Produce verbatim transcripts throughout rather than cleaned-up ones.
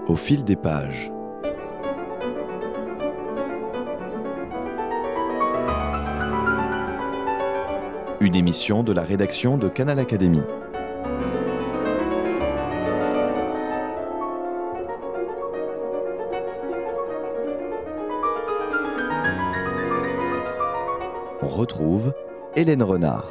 Au fil des pages. Une émission de la rédaction de Canal Académie. On retrouve Hélène Renard.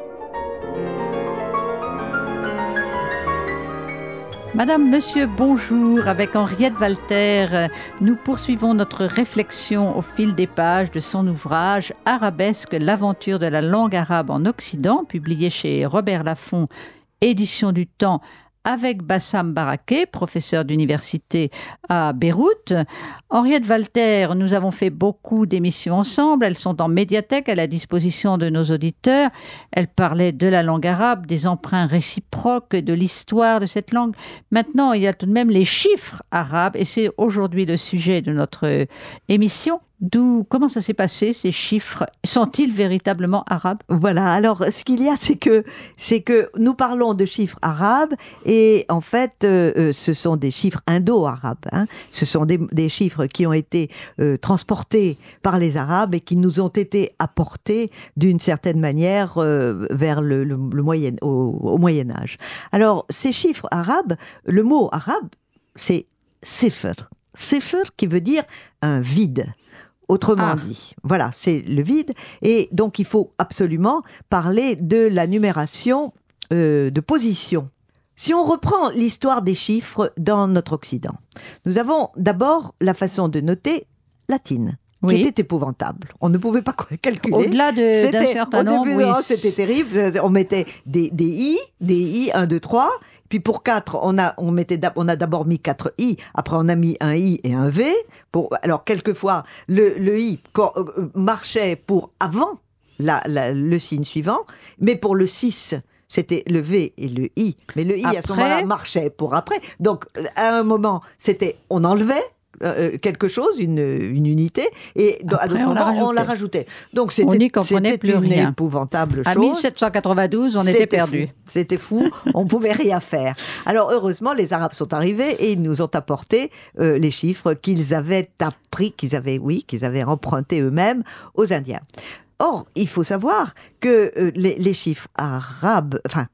Madame, Monsieur, bonjour. Avec Henriette Walter, nous poursuivons notre réflexion au fil des pages de son ouvrage « Arabesque, l'aventure de la langue arabe en Occident », publié chez Robert Laffont, édition du Temps, avec Bassam Baraké, professeur d'université à Beyrouth. Henriette Walter, nous avons fait beaucoup d'émissions ensemble. Elles sont en médiathèque à la disposition de nos auditeurs. Elle parlait de la langue arabe, des emprunts réciproques, de l'histoire de cette langue. Maintenant, il y a tout de même les chiffres arabes et c'est aujourd'hui le sujet de notre émission. D'où, comment ça s'est passé, ces chiffres? Sont-ils véritablement arabes? Voilà, alors ce qu'il y a, c'est que, c'est que nous parlons de chiffres arabes et en fait, euh, ce sont des chiffres indo-arabes. Hein. Ce sont des, des chiffres qui ont été euh, transportés par les Arabes et qui nous ont été apportés d'une certaine manière euh, vers le, le, le moyen, au, au Moyen-Âge. Alors, ces chiffres arabes, le mot arabe, c'est sifr. Sifr qui veut dire un vide. Autrement ah. dit, voilà, c'est le vide. Et donc, il faut absolument parler de la numération euh, de position. Si on reprend l'histoire des chiffres dans notre Occident, nous avons d'abord la façon de noter latine, oui. qui était épouvantable. On ne pouvait pas calculer. Au-delà de, d'un certain nombre, début, oui. non, c'était terrible. On mettait des, des i, des i, un, deux, trois. Puis pour quatre, on a, on, mettait, on a d'abord mis quatre i, après on a mis un i et un v. Pour, alors quelquefois, le, le i marchait pour avant la, la, le signe suivant, mais pour le six, c'était le v et le i. Mais le i, après, à ce moment-là, marchait pour après. Donc à un moment, c'était, on enlevait Euh, quelque chose, une, une unité, et Après, à d'autres on moments, la on la rajoutait. Donc c'était, on n'y comprenait plus une rien. épouvantable à chose. mille sept cent quatre-vingt-douze, on c'était était perdus. C'était fou, on ne pouvait rien faire. Alors heureusement, les Arabes sont arrivés et ils nous ont apporté euh, les chiffres qu'ils avaient appris, qu'ils avaient, oui, qu'ils avaient empruntés eux-mêmes aux Indiens. Or, il faut savoir que euh, les, les chiffres arabes, enfin,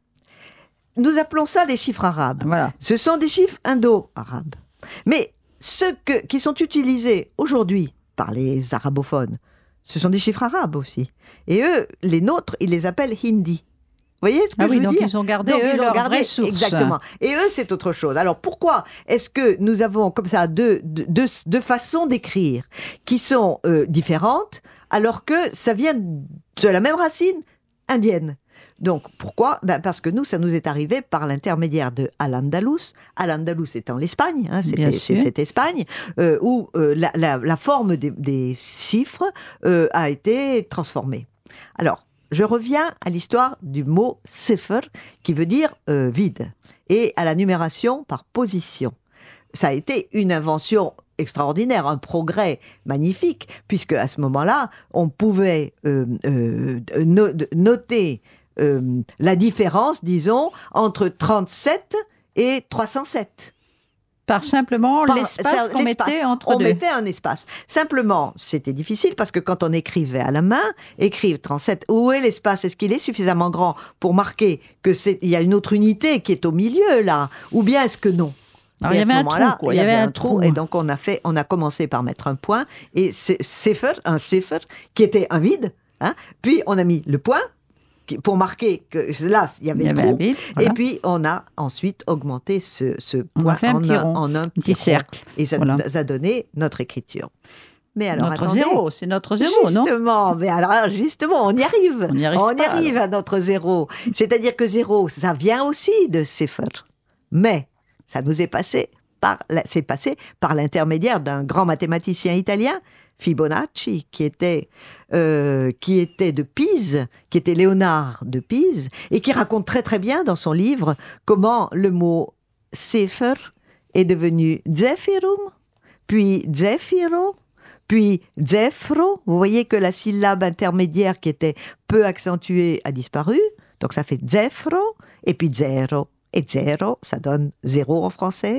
nous appelons ça les chiffres arabes. Voilà. Ce sont des chiffres indo-arabes. Mais ceux que, qui sont utilisés aujourd'hui par les arabophones, ce sont des chiffres arabes aussi. Et eux, les nôtres, ils les appellent hindi. Vous voyez ce que ah je oui, veux donc dire? ils ont gardé, donc, eux, ils ont leur gardé vraie source. Exactement. Et eux, c'est autre chose. Alors, pourquoi est-ce que nous avons comme ça deux, deux, deux façons d'écrire qui sont euh, différentes, alors que ça vient de la même racine indienne? Donc, pourquoi? Ben parce que nous, ça nous est arrivé par l'intermédiaire de Al-Andalus. Al-Andalus étant l'Espagne, hein, c'était, c'est cette Espagne, euh, où euh, la, la, la forme des, des chiffres euh, a été transformée. Alors, je reviens à l'histoire du mot « sifr » qui veut dire euh, « vide » et à la numération par position. Ça a été une invention extraordinaire, un progrès magnifique, puisque à ce moment-là, on pouvait euh, euh, no- noter Euh, la différence, disons, entre trente-sept et trois cent sept. Par simplement Par, l'espace qu'on l'espace. mettait entre on deux. On mettait un espace. Simplement, c'était difficile parce que quand on écrivait à la main, écrire trente-sept, où est l'espace? Est-ce qu'il est suffisamment grand pour marquer que c'est, il y a une autre unité qui est au milieu, là? Ou bien est-ce que non? Alors, il y avait un trou, quoi. Il y avait un trou, et donc on a fait, on a commencé par mettre un point, et c'est sifr, un sifr, qui était un vide, hein? Puis on a mis le point, pour marquer que là, il y avait, il y avait un vide, voilà. Et puis on a ensuite augmenté ce, ce point un en, petit un, rond, en un petit, petit cercle. Et ça voilà. nous a donné notre écriture. Mais alors, notre attendez, zéro, c'est notre zéro, justement, non? Justement, mais alors justement, on y arrive. On y arrive, on y pas, arrive à notre zéro. C'est-à-dire que zéro, ça vient aussi de sifr. Mais ça nous est passé par, c'est passé par l'intermédiaire d'un grand mathématicien italien, Fibonacci, qui était, euh, qui était de Pise, qui était Léonard de Pise, et qui raconte très très bien dans son livre comment le mot « sifr » est devenu « zephyrum », puis « zéphiro », puis « zéphro ». Vous voyez que la syllabe intermédiaire qui était peu accentuée a disparu, donc ça fait « zéphro », et puis « zéro ». Et « zéro », ça donne « zéro » en français,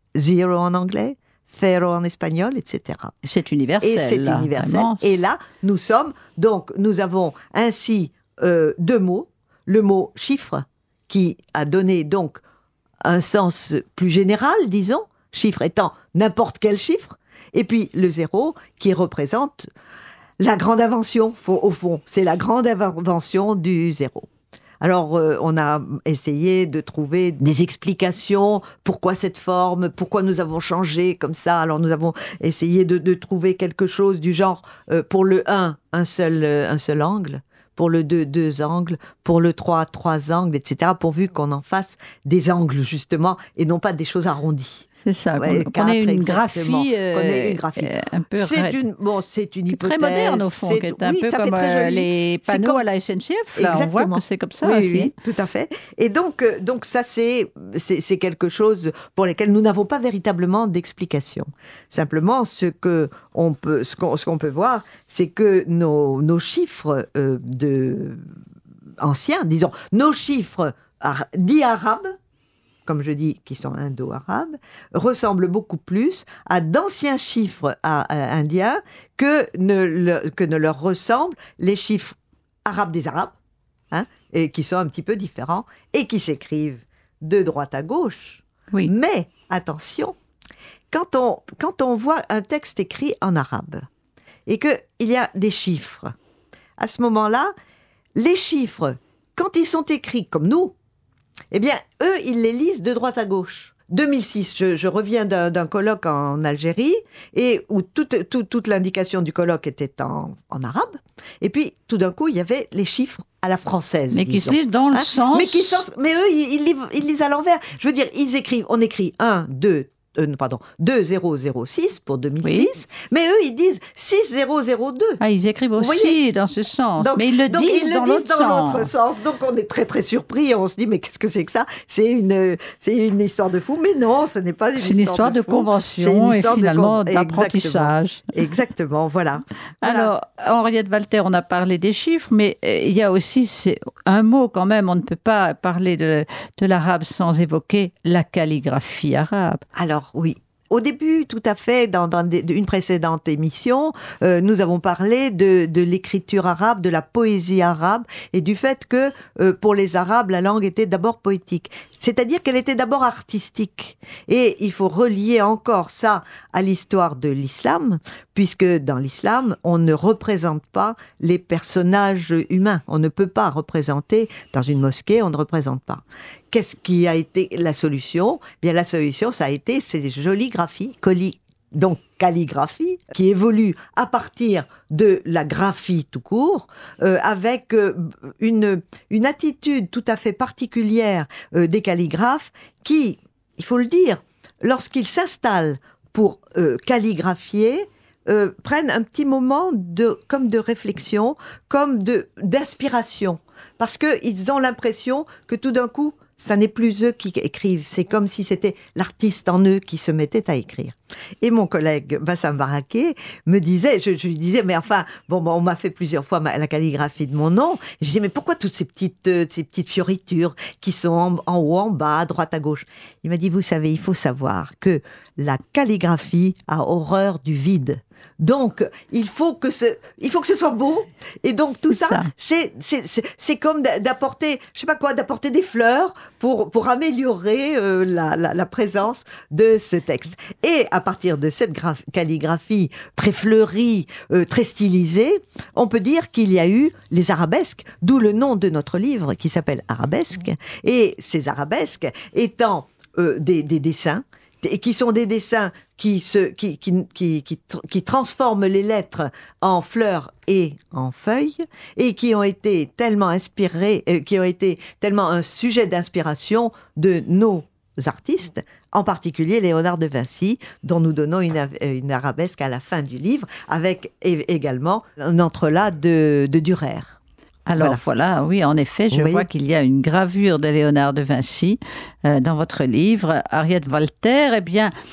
zero en anglais, zero en espagnol, et cetera. C'est universel. Et c'est là, universel. vraiment. Et là, nous sommes, donc, nous avons ainsi euh, deux mots. Le mot chiffre, qui a donné donc un sens plus général, disons, chiffre étant n'importe quel chiffre, et puis le zéro, qui représente la grande invention, au fond. C'est la grande invention du zéro. Alors, euh, on a essayé de trouver des explications, pourquoi cette forme, pourquoi nous avons changé comme ça. Alors, nous avons essayé de, de trouver quelque chose du genre, euh, pour le un, un seul, euh, un seul angle, pour le deux, deux angles, pour le trois, trois angles, et cetera, pourvu qu'on en fasse des angles, justement, et non pas des choses arrondies. C'est ça, Ouais, qu'on, qu'on ait une exactement. graphie, euh, Qu'on ait une graphie. euh, un peu C'est raide. une, bon, c'est une hypothèse. Très moderne, au fond, c'est- qui est un oui, peu ça fait comme très euh, joli. les C'est panneaux comme- à la S N C F. Là, on voit Exactement. que c'est comme ça Oui, aussi. oui, tout à fait. Et donc, euh, donc ça, c'est, c'est, c'est quelque chose pour lequel nous n'avons pas véritablement d'explication. Simplement, ce que on peut, ce qu'on, ce qu'on peut voir, c'est que nos, nos chiffres euh, de anciens, disons, nos chiffres ar- dits arabes, comme je dis, qui sont indo-arabes, ressemblent beaucoup plus à d'anciens chiffres à- à indiens que ne, le- que ne leur ressemblent les chiffres arabes des Arabes, hein, et qui sont un petit peu différents, et qui s'écrivent de droite à gauche. Oui. Mais, attention, quand on, quand on voit un texte écrit en arabe, et qu'il y a des chiffres, à ce moment-là, les chiffres, quand ils sont écrits comme nous, eh bien, eux, ils les lisent de droite à gauche. deux mille six, je, je reviens d'un, d'un colloque en Algérie, et où toute, toute, toute l'indication du colloque était en, en arabe. Et puis, tout d'un coup, il y avait les chiffres à la française. Mais qui se disons. lisent dans le Hein sens. Mais, qui sont- mais eux, ils, ils lisent, ils lisent à l'envers. Je veux dire, ils écrivent, on écrit un, deux, euh, non, pardon, deux zéro zéro six pour deux mille six, Oui. mais eux, ils disent six zéro zéro deux. Ah, ils écrivent aussi voyez dans ce sens. Donc- mais ils le Donc, disent, ils dans, le disent l'autre, dans l'autre sens. sens. Donc, on est très, très surpris. On se dit, mais qu'est-ce que c'est que ça? C'est une, c'est une histoire de fou. Mais non, ce n'est pas une C'est une histoire de fou. convention C'est une et histoire de finalement con- d'apprentissage. Exactement, Exactement, voilà. Voilà. Alors, Henriette Walter, on a parlé des chiffres, mais euh, il y a aussi c'est, un mot quand même, on ne peut pas parler de, de l'arabe sans évoquer la calligraphie arabe. Alors, oui. Au début, tout à fait, dans, dans des- une précédente émission, euh, nous avons parlé de, de l'écriture arabe, de la poésie arabe, et du fait que, euh, pour les Arabes, la langue était d'abord poétique. C'est-à-dire qu'elle était d'abord artistique. Et il faut relier encore ça à l'histoire de l'islam, puisque dans l'islam, on ne représente pas les personnages humains. On ne peut pas représenter, dans une mosquée, on ne représente pas. Qu'est-ce qui a été la solution? Eh bien, la solution, ça a été ces jolies graphies, colli- donc calligraphie, qui évolue à partir de la graphie tout court, euh, avec euh, une, une attitude tout à fait particulière euh, des calligraphes qui, il faut le dire, lorsqu'ils s'installent pour euh, calligraphier, euh, prennent un petit moment de, comme de réflexion, comme de, d'inspiration, parce qu'ils ont l'impression que tout d'un coup, ça n'est plus eux qui écrivent, c'est comme si c'était l'artiste en eux qui se mettait à écrire. Et mon collègue Bassam Baraké me disait, je, je lui disais, mais enfin, bon, bon on m'a fait plusieurs fois ma, la calligraphie de mon nom. Je disais, mais pourquoi toutes ces petites, euh, ces petites fioritures qui sont en, en haut, en bas, à droite, à gauche? Il m'a dit, vous savez, il faut savoir que la calligraphie a horreur du vide. Donc, il faut que ce, il faut que ce soit beau. Et donc, tout ça, ça. c'est, c'est, c'est, c'est comme d'apporter, je sais pas quoi, d'apporter des fleurs pour, pour améliorer euh, la, la, la présence de ce texte. Et à partir de cette graph- calligraphie très fleurie, euh, très stylisée, on peut dire qu'il y a eu les arabesques, d'où le nom de notre livre qui s'appelle Arabesque. Et ces arabesques étant euh, des, des dessins, et qui sont des dessins qui, se, qui, qui, qui, qui, qui transforment les lettres en fleurs et en feuilles, et qui ont été tellement inspirés, euh, qui ont été tellement un sujet d'inspiration de nos artistes, en particulier Léonard de Vinci, dont nous donnons une, une arabesque à la fin du livre, avec également un entrelac de, de Dürer. Alors voilà. voilà, oui, en effet, je Oui. vois qu'il y a une gravure de Léonard de Vinci euh, dans votre livre, Henriette Walter. Eh bien,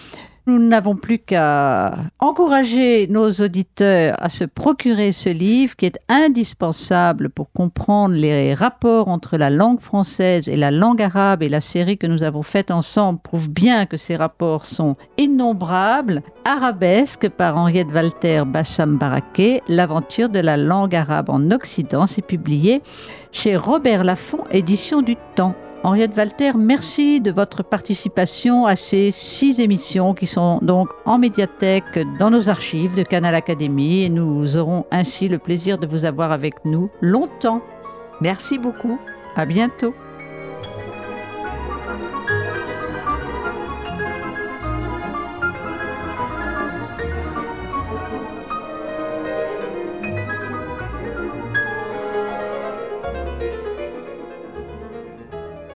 Nous n'avons plus qu'à encourager nos auditeurs à se procurer ce livre qui est indispensable pour comprendre les rapports entre la langue française et la langue arabe, et la série que nous avons faite ensemble prouve bien que ces rapports sont innombrables. Arabesque par Henriette Walter Bacham Baraké, l'aventure de la langue arabe en Occident, c'est publié chez Robert Laffont, édition du Temps. Henriette Walter, merci de votre participation à ces six émissions qui sont donc en médiathèque dans nos archives de Canal Académie, et nous aurons ainsi le plaisir de vous avoir avec nous longtemps. Merci beaucoup. À bientôt.